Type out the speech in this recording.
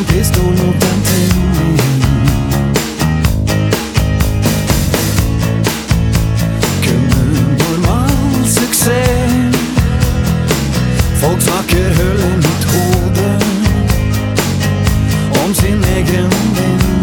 en pistol mot en tinning. Kun normal suksess. Folk snakker hull i mitt hode om sin egen vind.